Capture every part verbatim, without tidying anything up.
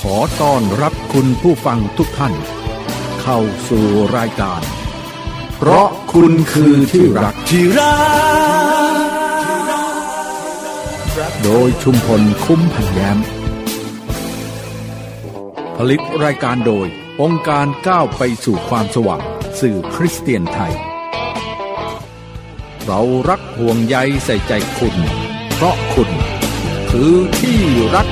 ขอต้อนรับคุณผู้ฟังทุกท่านเข้าสู่รายการเพราะคุณคือที่รักที่รักโดยชุมพลคุ้มพันแย้มผลิตรายการโดยองค์การก้าวไปสู่ความสว่างสื่อคริสเตียนไทยเรารักห่วงใยใส่ใจคุณเพราะคุณคือที่รัก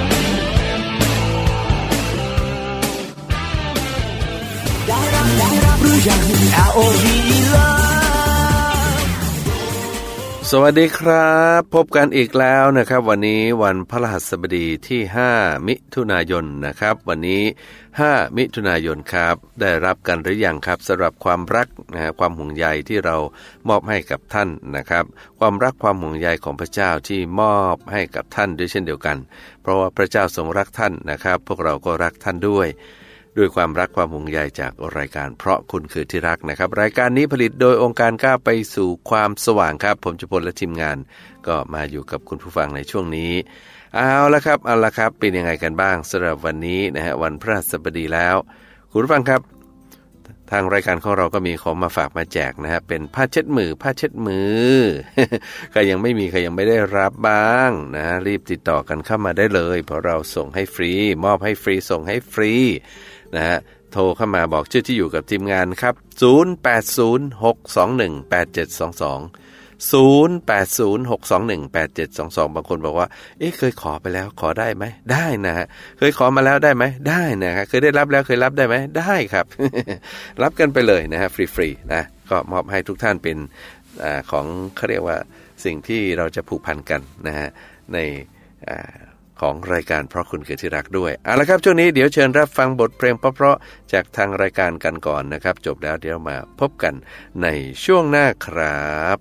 สวัสดีครับพบกันอีกแล้วนะครับวันนี้วันพฤหัสบดีที่ห้ามิถุนายนนะครับวันนี้ห้ามิถุนายนครับได้รับกันหรือยังครับสำหรับความรักนะฮะความห่วงใยที่เรามอบให้กับท่านนะครับความรักความห่วงใยของพระเจ้าที่มอบให้กับท่านด้วยเช่นเดียวกันเพราะว่าพระเจ้าทรงรักท่านนะครับพวกเราก็รักท่านด้วยด้วยความรักความห่วงใยจากรายการเพราะคุณคือที่รักนะครับรายการนี้ผลิตโดยองค์การก้าวไปสู่ความสว่างครับผมจุพลและทีมงานก็มาอยู่กับคุณผู้ฟังในช่วงนี้เอาละครับเอาละครับเป็นยังไงกันบ้างสำหรับวันนี้นะฮะวันพฤหัสบดีแล้วคุณผู้ฟังครับทางรายการของเราก็มีของมาฝากมาแจกนะฮะเป็นผ้าเช็ดมือผ้าเช็ดมือ ใครยังไม่มีใครยังไม่ได้รับบ้างนะรีบติดต่อกันเข้ามาได้เลยเพราะเราส่งให้ฟรีมอบให้ฟรีส่งให้ฟรีนะฮะโทรเข้ามาบอกชื่อที่อยู่กับทีมงานครับศูนย์ แปด ศูนย์ หก สอง หนึ่ง แปด เจ็ด สอง สอง ศูนย์ แปด ศูนย์ หก สอง หนึ่ง แปด เจ็ด สอง สองบางคนบอกว่าเอ๊ะเคยขอไปแล้วขอได้ไหมได้นะฮะเคยขอมาแล้วได้ไหมได้นะฮะเคยได้รับแล้วเคยรับได้ไหมได้ครับ รับกันไปเลยนะฮะฟรีๆนะก็มอบให้ทุกท่านเป็นอ่าของเขาเรียกว่าสิ่งที่เราจะผูกพันกันนะฮะในอ่าของรายการเพราะคุณคือที่รักด้วยเอาละครับช่วงนี้เดี๋ยวเชิญรับฟังบทเพลงเพราะๆจากทางรายการกันก่อนนะครับจบแล้วเดี๋ยวมาพบกันในช่วงหน้าครับ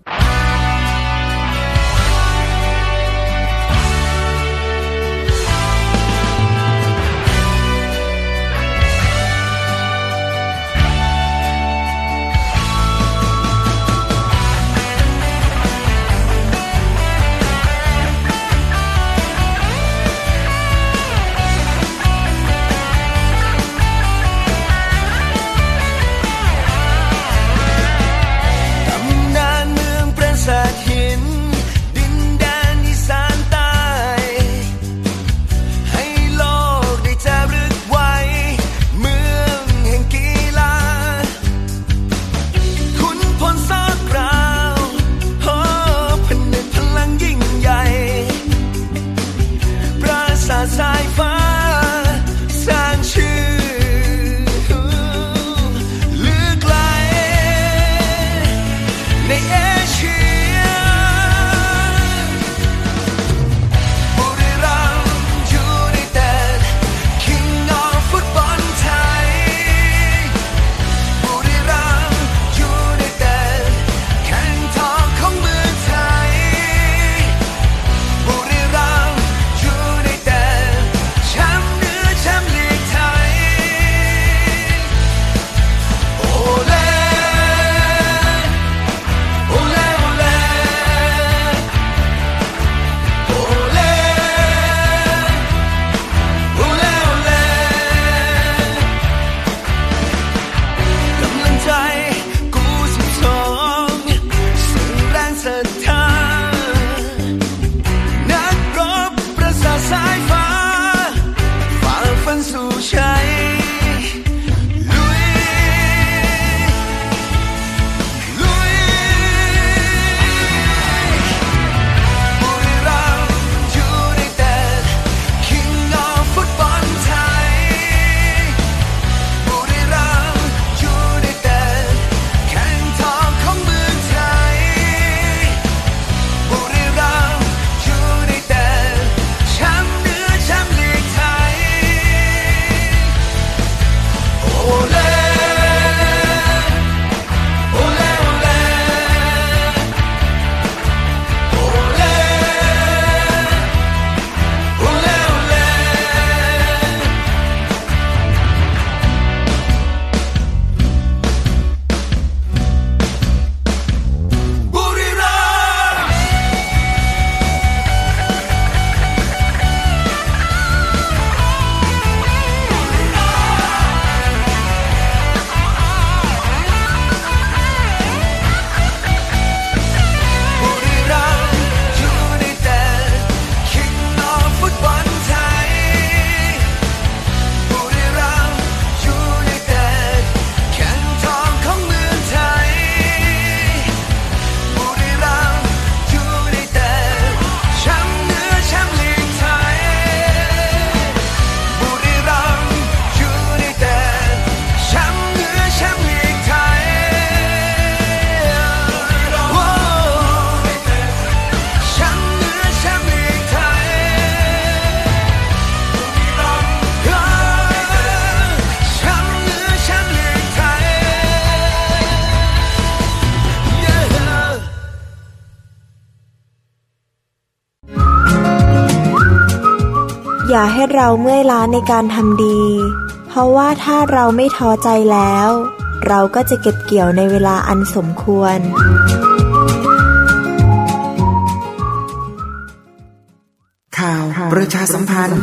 ตำนานเมืองปราสาอย่าให้เราเมื่อยล้าในการทำดีเพราะว่าถ้าเราไม่ท้อใจแล้วเราก็จะเก็บเกี่ยวในเวลาอันสมควรข่าวประชาสัมพันธ์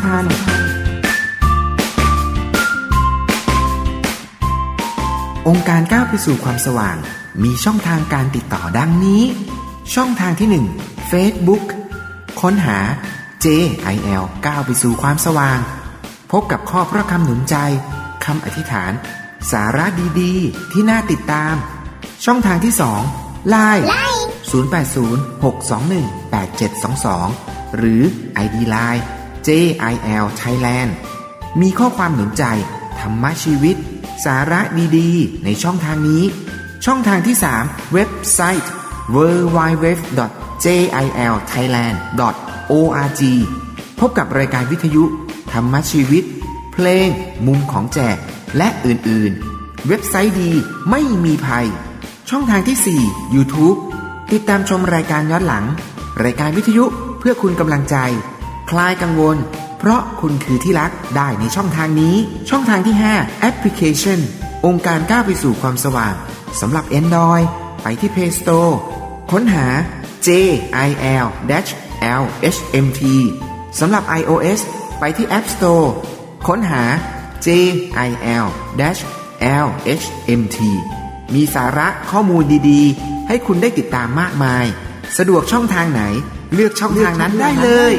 องค์การก้าวไปสู่ความสว่างมีช่องทางการติดต่อดังนี้ช่องทางที่หนึ่ง Facebook ค้นหา เจ ไอ แอล ก้าวไปสู่ความสว่างพบกับข้อพระคำหนุนใจคำอธิษฐานสาระดีๆที่น่าติดตามช่องทางที่สอง ไลน์ ศูนย์ แปด ศูนย์ หก สอง หนึ่ง แปด เจ็ด สอง สอง หรือ ไอ ดี ไลน์ เจ ไอ แอล Thailand มีข้อความหนุนใจธรรมะชีวิตสาระดีๆในช่องทางนี้ช่องทางที่สามเว็บไซต์ ดับเบิลยู ดับเบิลยู ดับเบิลยู ดอท เจ ไอ แอล ไทยแลนด์ ดอท โอ อาร์ จี พบกับรายการวิทยุธรรมะชีวิตเพลงมุมของแจกและอื่นๆเว็บไซต์ดีไม่มีภัยช่องทางที่สี่ YouTube ติดตามชมรายการย้อนหลังรายการวิทยุเพื่อคุณกำลังใจคลายกังวลเพราะคุณคือที่รักได้ในช่องทางนี้ช่องทางที่ห้าแอปพลิเคชันองค์การก้าวไปสู่ความสว่างสำหรับ Android ไปที่ Play Store ค้นหา เจ ไอ แอล แอล เอช เอ็ม ที สำหรับ iOS ไปที่ App Store ค้นหา เจ ไอ แอล แอล เอช เอ็ม ที มีสาระข้อมูลดีๆให้คุณได้ติดตามมากมายสะดวกช่องทางไหนเลือกช่องทางนั้นได้เลย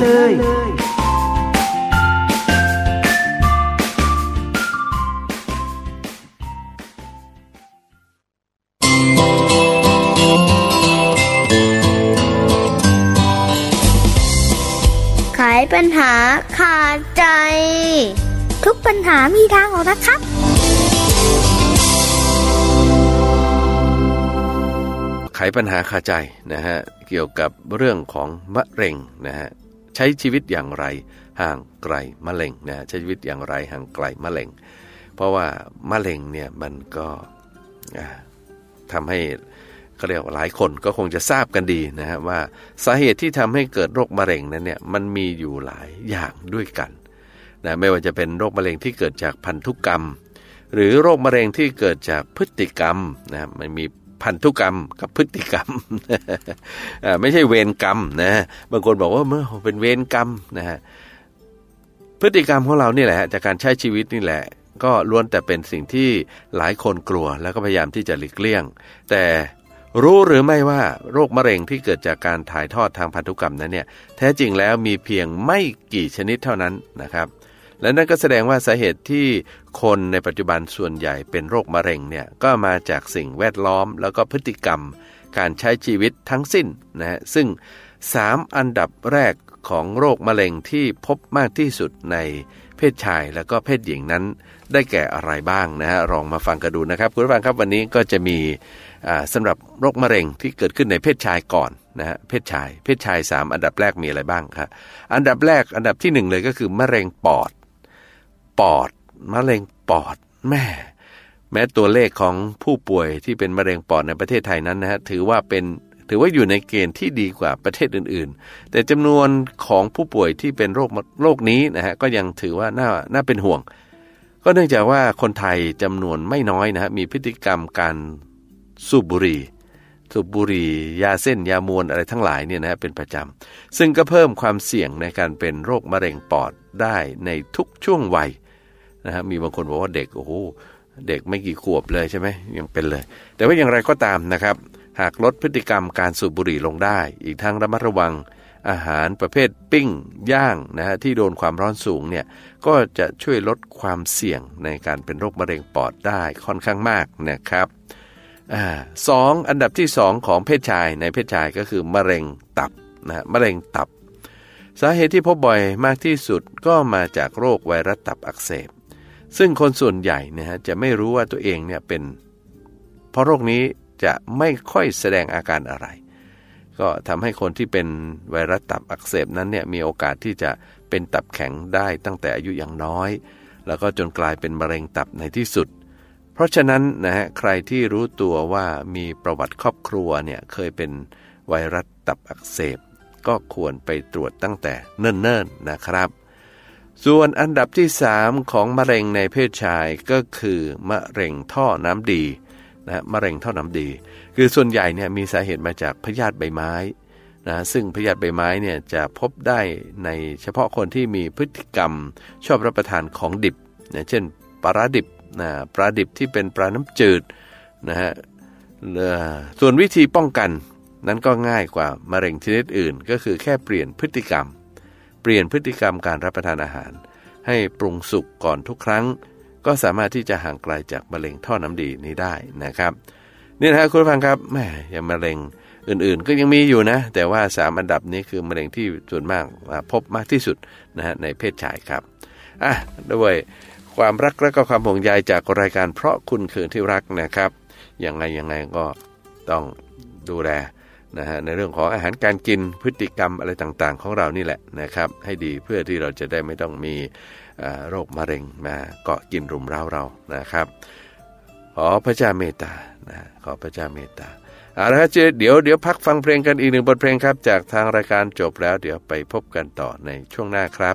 ไขปัญหาขาดใจทุกปัญหามีทางออกนะครับไขปัญหาคาใจนะฮะเกี่ยวกับเรื่องของมะเร็งนะฮะใช้ชีวิตอย่างไรห่างไกลมะเร็งนะใช้ชีวิตอย่างไรห่างไกลมะเร็งเพราะว่ามะเร็งเนี่ยมันก็ทำให้ก็เรียกว่าหลายคนก็คงจะทราบกันดีนะฮะว่าสาเหตุที่ทำให้เกิดโรคมะเร็งนั้นเนี่ยมันมีอยู่หลายอย่างด้วยกันนะไม่ว่าจะเป็นโรคมะเร็งที่เกิดจากพันธุกรรมหรือโรคมะเร็งที่เกิดจากพฤติกรรมนะมันมีพันธุกรรมกับพฤติกรรม ไม่ใช่เวรกรรมนะบางคนบอกว่าเมื่อเป็นเวรกรรมนะฮะพฤติกรรมของเรานี่แหละจากการใช้ชีวิตนี่แหละก็ล้วนแต่เป็นสิ่งที่หลายคนกลัวแล้วก็พยายามที่จะหลีกเลี่ยงแต่รู้หรือไม่ว่าโรคมะเร็งที่เกิดจากการถ่ายทอดทางพันธุกรรมนั้นเนี่ยแท้จริงแล้วมีเพียงไม่กี่ชนิดเท่านั้นนะครับและนั่นก็แสดงว่าสาเหตุที่คนในปัจจุบันส่วนใหญ่เป็นโรคมะเร็งเนี่ยก็มาจากสิ่งแวดล้อมแล้วก็พฤติกรรมการใช้ชีวิตทั้งสิ้นนะฮะซึ่งสามอันดับแรกของโรคมะเร็งที่พบมากที่สุดในเพศชายแล้วก็เพศหญิงนั้นได้แก่อะไรบ้างนะฮะลองมาฟังกันดูนะครับคุณผู้ฟังครับวันนี้ก็จะมีสำหรับโรคมะเร็งที่เกิดขึ้นในเพศชายก่อนนะฮะเพศชายเพศชายสามอันดับแรกมีอะไรบ้างครับอันดับแรกอันดับที่หนึ่งเลยก็คือมะเร็งปอดปอดมะเร็งปอดแม่แม้ตัวเลขของผู้ป่วยที่เป็นมะเร็งปอดในประเทศไทยนั้นนะฮะถือว่าเป็นถือว่าอยู่ในเกณฑ์ที่ดีกว่าประเทศอื่นๆแต่จำนวนของผู้ป่วยที่เป็นโรคโรคนี้นะฮะก็ยังถือว่าน่าน่าเป็นห่วงก็เนื่องจากว่าคนไทยจำนวนไม่น้อยนะฮะมีพฤติกรรมการสูบบุหรี่สูบบุหรี่ยาเส้นยามวนอะไรทั้งหลายเนี่ยนะฮะเป็นประจำซึ่งก็เพิ่มความเสี่ยงในการเป็นโรคมะเร็งปอดได้ในทุกช่วงวัยนะฮะมีบางคนบอกว่าเด็กโอ้โหเด็กไม่กี่ขวบเลยใช่ไหมยังเป็นเลยแต่ว่าอย่างไรก็ตามนะครับหากลดพฤติกรรมการสูบบุหรี่ลงได้อีกทั้งระมัดระวังอาหารประเภทปิ้งย่างนะฮะที่โดนความร้อนสูงเนี่ยก็จะช่วยลดความเสี่ยงในการเป็นโรคมะเร็งปอดได้ค่อนข้างมากนะครับอ่าสองอันดับที่สองของเพศชายในเพศชายก็คือมะเร็งตับนะฮะมะเร็งตับสาเหตุที่พบบ่อยมากที่สุดก็มาจากโรคไวรัสตับอักเสบซึ่งคนส่วนใหญ่นะฮะจะไม่รู้ว่าตัวเองเนี่ยเป็นเพราะโรคนี้จะไม่ค่อยแสดงอาการอะไรก็ทำให้คนที่เป็นไวรัสตับอักเสบนั้นเนี่ยมีโอกาสที่จะเป็นตับแข็งได้ตั้งแต่อายุยังน้อยแล้วก็จนกลายเป็นมะเร็งตับในที่สุดเพราะฉะนั้นนะฮะใครที่รู้ตัวว่ามีประวัติครอบครัวเนี่ยเคยเป็นไวรัสตับอักเสบก็ควรไปตรวจตั้งแต่เนิ่นๆนะครับส่วนอันดับที่สามของมะเร็งในเพศชายก็คือมะเร็งท่อน้ำดีนะมะเร็งท่อน้ำดีคือส่วนใหญ่เนี่ยมีสาเหตุมาจากพยาธิใบไม้นะซึ่งพยาธิใบไม้เนี่ยจะพบได้ในเฉพาะคนที่มีพฤติกรรมชอบรับประทานของดิบนะเช่นปลาดิบนะปลาดิบที่เป็นปลาน้ำจืดนะฮะส่วนวิธีป้องกันนั้นก็ง่ายกว่ามะเร็งชนิดอื่นก็คือแค่เปลี่ยนพฤติกรรมเปลี่ยนพฤติกรรมการรับประทานอาหารให้ปรุงสุกก่อนทุกครั้งก็สามารถที่จะห่างไกลจากมะเร็งท่อน้ำดีนี้ได้นะครับนี่นะคุณผู้ฟังครับแหมอย่างมะเร็งอื่นๆก็ยังมีอยู่นะแต่ว่าสามอันดับนี้คือมะเร็งที่ส่วนมากพบมากที่สุดนะฮะในเพศชายครับอ่ะด้วยความรักและก็ความห่วงใยจากรายการเพราะคุณคือที่รักนะครับยังไงยังไงก็ต้องดูแลนะฮะในเรื่องของอาหารการกินพฤติกรรมอะไรต่างๆของเรานี่แหละนะครับให้ดีเพื่อที่เราจะได้ไม่ต้องมีโรคมะเร็งมาเกาะกินรุมเร้าเรานะครับขอพระเจ้าเมตตานะขอพระเจ้าเมตตาเอาละครับเดี๋ยวเดี๋ยวพักฟังเพลงกันอีกหนึ่งบทเพลงครับจากทางรายการจบแล้วเดี๋ยวไปพบกันต่อในช่วงหน้าครับ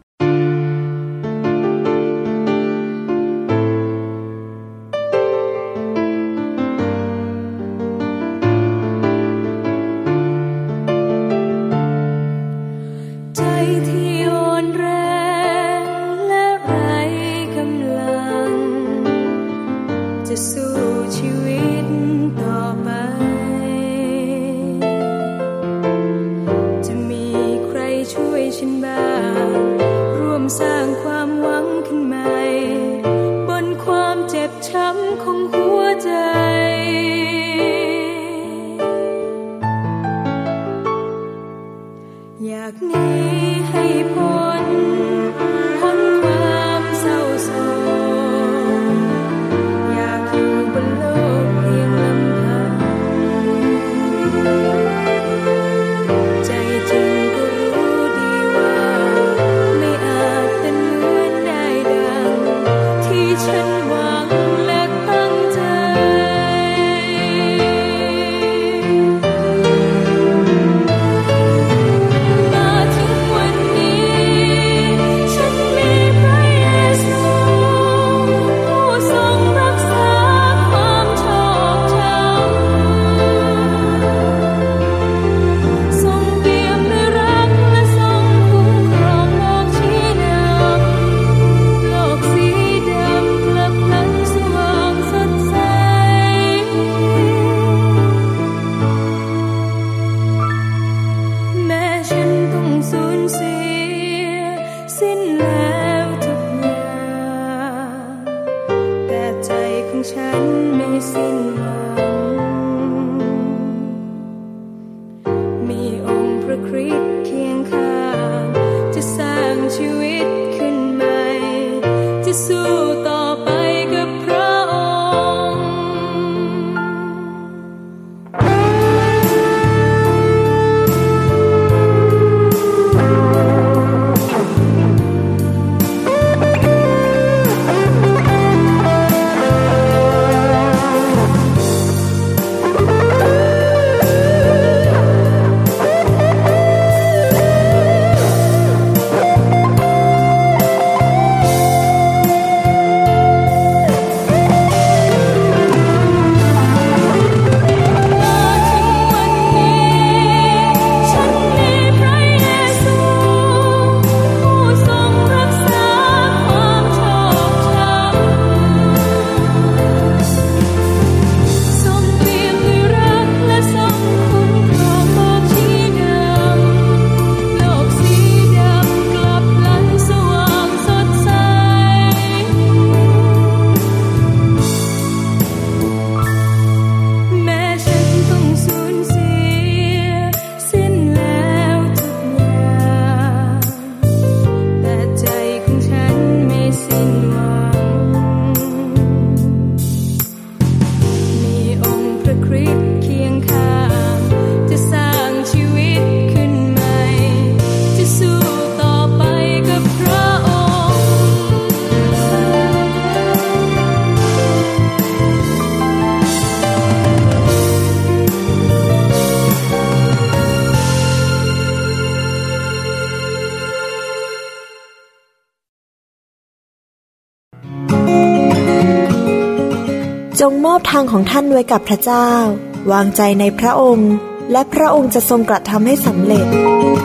จงมอบทางของท่านไว้กับพระเจ้าวางใจในพระองค์และพระองค์จะทรงกระทำให้สำเร็จ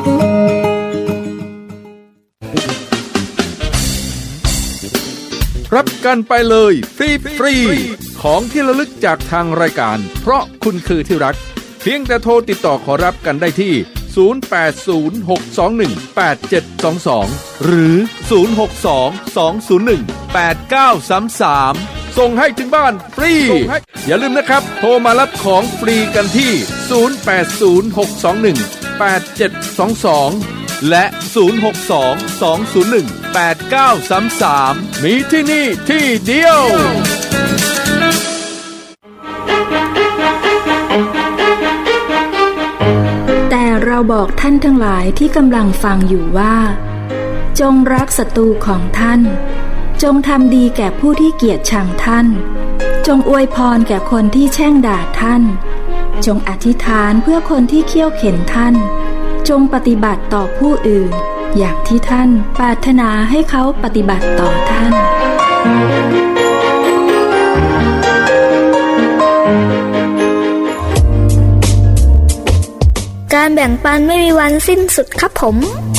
รับกันไปเลยฟรีฟรีของที่ระลึกจากทางรายการเพราะคุณคือที่รักเพียงแต่โทรติดต่อขอรับกันได้ที่ศูนย์ แปด ศูนย์ หก สอง หนึ่ง แปด เจ็ด สอง สองหรือศูนย์ หก สอง สอง ศูนย์ หนึ่ง แปด เก้า สาม สามส่งให้ถึงบ้านฟรีอย่าลืมนะครับโทรมารับของฟรีกันที่ศูนย์ แปด ศูนย์ หก สอง หนึ่ง แปด เจ็ด สอง สองและศูนย์ หก สอง สอง ศูนย์ หนึ่ง แปด เก้า สาม สามมีที่นี่ที่เดียวแต่เราบอกท่านทั้งหลายที่กำลังฟังอยู่ว่าจงรักศัตรูของท่านจงทำดีแก่ผู้ที่เกลียดชังท่านจงอวยพรแก่คนที่แช่งด่าท่านจงอธิษฐานเพื่อคนที่เคี่ยวเข็นท่านจงปฏิบัติต่อผู้อื่นอย่างที่ท่านปรารถนาให้เขาปฏิบัติต่อท่านการแบ่งปันไม่มีวันสิ้นสุดครับผม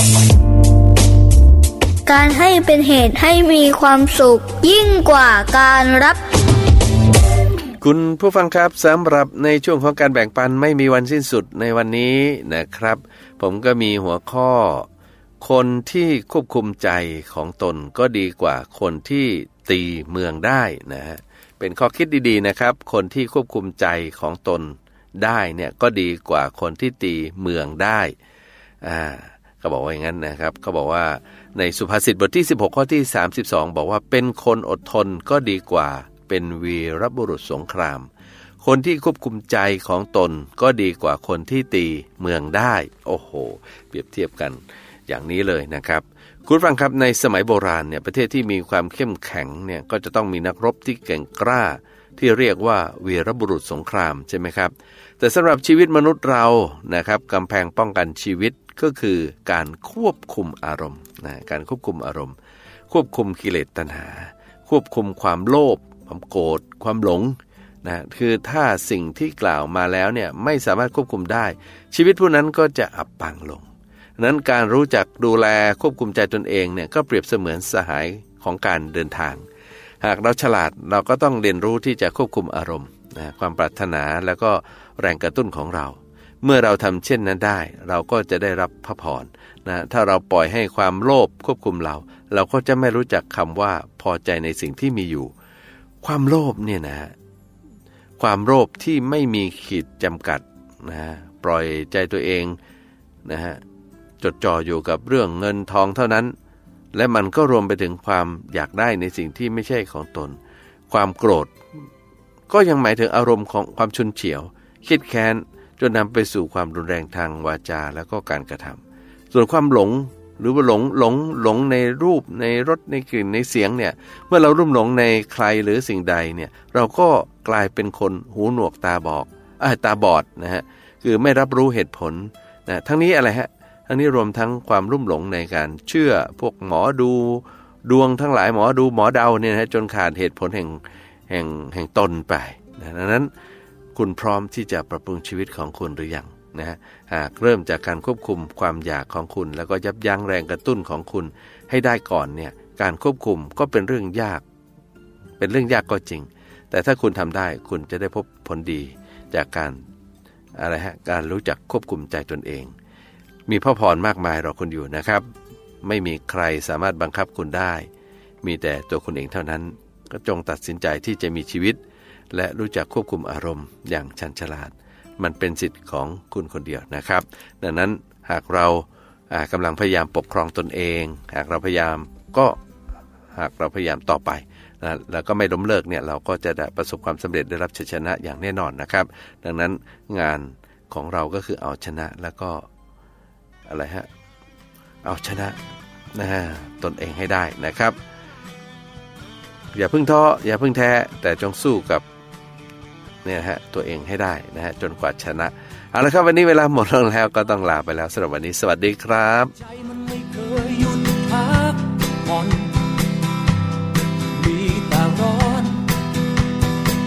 การให้เป็นเหตุให้มีความสุขยิ่งกว่าการรับคุณผู้ฟังครับสำหรับในช่วงของการแบ่งปันไม่มีวันสิ้นสุดในวันนี้นะครับผมก็มีหัวข้อคนที่ควบคุมใจของตนก็ดีกว่าคนที่ตีเมืองได้นะฮะเป็นข้อคิดดีๆนะครับคนที่ควบคุมใจของตนได้เนี่ยก็ดีกว่าคนที่ตีเมืองได้อ่าเขาบอกว่าอย่างนั้นนะครับเขาบอกว่าในสุภาษิตบทที่สิบหกข้อที่สามสิบสองบอกว่าเป็นคนอดทนก็ดีกว่าเป็นวีรบุรุษสงครามคนที่ควบคุมใจของตนก็ดีกว่าคนที่ตีเมืองได้โอ้โหเปรียบเทียบกันอย่างนี้เลยนะครับคุณฟังครับในสมัยโบราณเนี่ยประเทศที่มีความเข้มแข็งเนี่ยก็จะต้องมีนักรบที่เก่งกล้าที่เรียกว่าวีรบุรุษสงครามใช่ไหมครับแต่สำหรับชีวิตมนุษย์เรานะครับกำแพงป้องกันชีวิตก็คือการควบคุมอารมณ์นะการควบคุมอารมณ์ควบคุมกิเลสตัณหาควบคุมความโลภความโกรธความหลงนะคือถ้าสิ่งที่กล่าวมาแล้วเนี่ยไม่สามารถควบคุมได้ชีวิตผู้นั้นก็จะอับปางลงนั้นการรู้จักดูแลควบคุมใจตนเองเนี่ยก็เปรียบเสมือนสหายของการเดินทางหากเราฉลาดเราก็ต้องเรียนรู้ที่จะควบคุมอารมณ์นะความปรารถนาแล้วก็แรงกระตุ้นของเราเมื่อเราทำเช่นนั้นได้เราก็จะได้รับพระพรนะถ้าเราปล่อยให้ความโลภควบคุมเราเราก็จะไม่รู้จักคำว่าพอใจในสิ่งที่มีอยู่ความโลภเนี่ยนะความโลภที่ไม่มีขีดจำกัดนะปล่อยใจตัวเองนะฮะจดจ่ออยู่กับเรื่องเงินทองเท่านั้นและมันก็รวมไปถึงความอยากได้ในสิ่งที่ไม่ใช่ของตนความโกรธก็ยังหมายถึงอารมณ์ของความฉุนเฉียวคิดแค้นจนนำไปสู่ความรุนแรงทางวาจาแล้วก็การกระทำส่วนความหลงหรือว่าหลงหลงหลงในรูปในรสในกลิ่นในเสียงเนี่ยเมื่อเรารุ่มหลงในใครหรือสิ่งใดเนี่ยเราก็กลายเป็นคนหูหนวกตาบอดอ่าตาบอดนะฮะคือไม่รับรู้เหตุผลนะทั้งนี้อะไรฮะทั้งนี้รวมทั้งความรุ่มหลงในการเชื่อพวกหมอดูดวงทั้งหลายหมอดูหมอเดาเนี่ยนะจนขาดเหตุผลแห่งแห่งแห่งตนไปนะดังนั้นคุณพร้อมที่จะปรับปรุงชีวิตของคุณหรือยังนะฮะหากเริ่มจากการควบคุมความอยากของคุณแล้วก็ยับยั้งแรงกระตุ้นของคุณให้ได้ก่อนเนี่ยการควบคุมก็เป็นเรื่องยากเป็นเรื่องยากก็จริงแต่ถ้าคุณทำได้คุณจะได้พบผลดีจากการอะไรฮะการรู้จักควบคุมใจตนเองมีพระพรมากมายรอคุณอยู่นะครับไม่มีใครสามารถบังคับคุณได้มีแต่ตัวคุณเองเท่านั้นก็จงตัดสินใจที่จะมีชีวิตและรู้จักควบคุมอารมณ์อย่างชันฉลาดมันเป็นสิทธิ์ของคุณคนเดียวนะครับดังนั้นหากเรากำลังพยายามปกครองตนเองหากเราพยายามก็หากเราพยายามต่อไปนะแล้วก็ไม่ล้มเลิกเนี่ยเราก็จะได้ประสบความสำเร็จได้รับชัยชนะอย่างแน่นอนนะครับดังนั้นงานของเราก็คือเอาชนะแล้วก็อะไรฮะเอาชนะนะตนเองให้ได้นะครับอย่าเพิ่งท้ออย่าเพิ่งแท้แต่จงสู้กับเนี่ยฮะตัวเองให้ได้นะฮะจนกว่าชนะเอาละครับวันนี้เวลาหมดลงแล้วก็ต้องลาไปแล้วสำหรับวันนี้สวัสดีครับใจมันไม่เคยหยุดพักผ่อนมีแต่ร้อน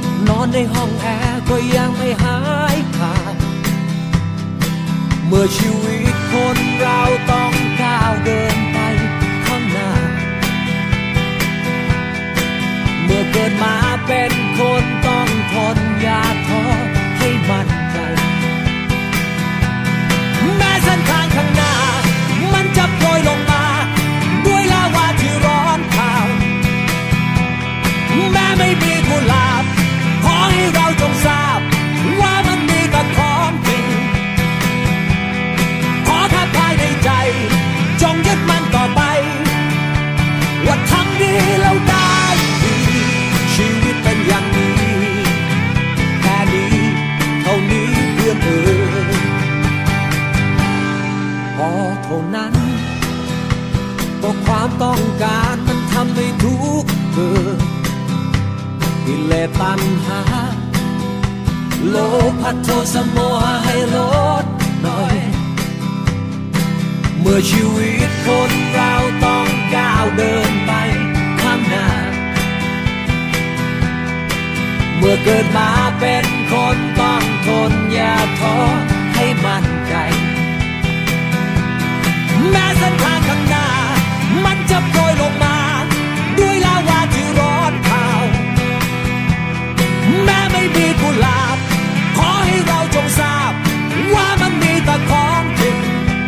อนในห้องแอร์ก็ยังไม่หายขาดเมื่อชีวิตคนเราต้องก้าวเดินไปข้างหน้าเมื่อเกิดมาเป็นคนต้องทนอย่าท้อให้มั่นใจแม้เส้นทางข้างหน้ามันจะโปรยลงมาด้วยลาวาที่ร้อนเผาแม้ไม่มีกุหลาบขอให้เราจงทราบว่ามันมีแต่ของจริงขอแค่ภายในใจจงยึดมันต่อไปว่าทำดีแล้วได้ดีชีวิตเป็นอย่างนี้แค่นี้เท่านี้เพื่อนเอ๋ยพอเท่านั้นก็ความต้องการมันทำให้ทุกข์เกิดกิเลสตัณหาโลภะโทสะโมหะให้ลดหน่อยเมื่อชีวิตคนเราต้องก้าวเดินไปข้างหน้าเมื่อเกิดมาเป็นคนต้องทนอย่าท้อให้มั่นใจแม้เส้นทางข้างหน้ามันจะโปรยลงมาด้วยลาวาที่ร้อนเผาแม้ไม่มีกุหลาบขอให้เราจงทราบว่ามันมีแต่ของจริง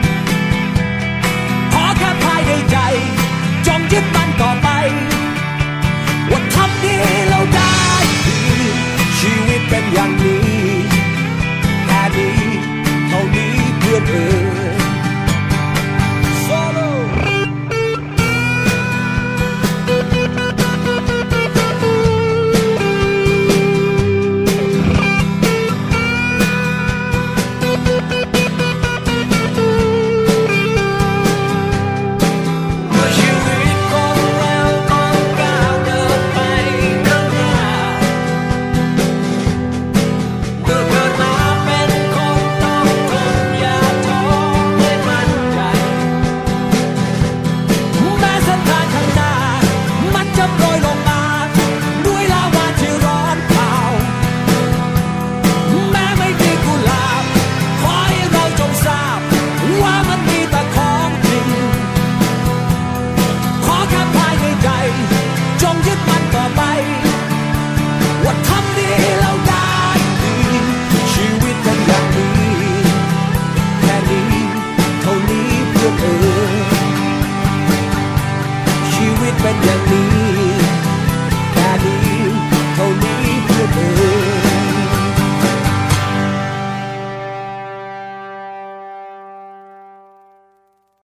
ขอแค่ภายในใจจงยึดมันต่อไปว่าทำดีแล้วได้ดีชีวิตเป็นอย่างนี้แค่นี้เท่านี้เพื่อนเอ๋ยเป็นอย่าง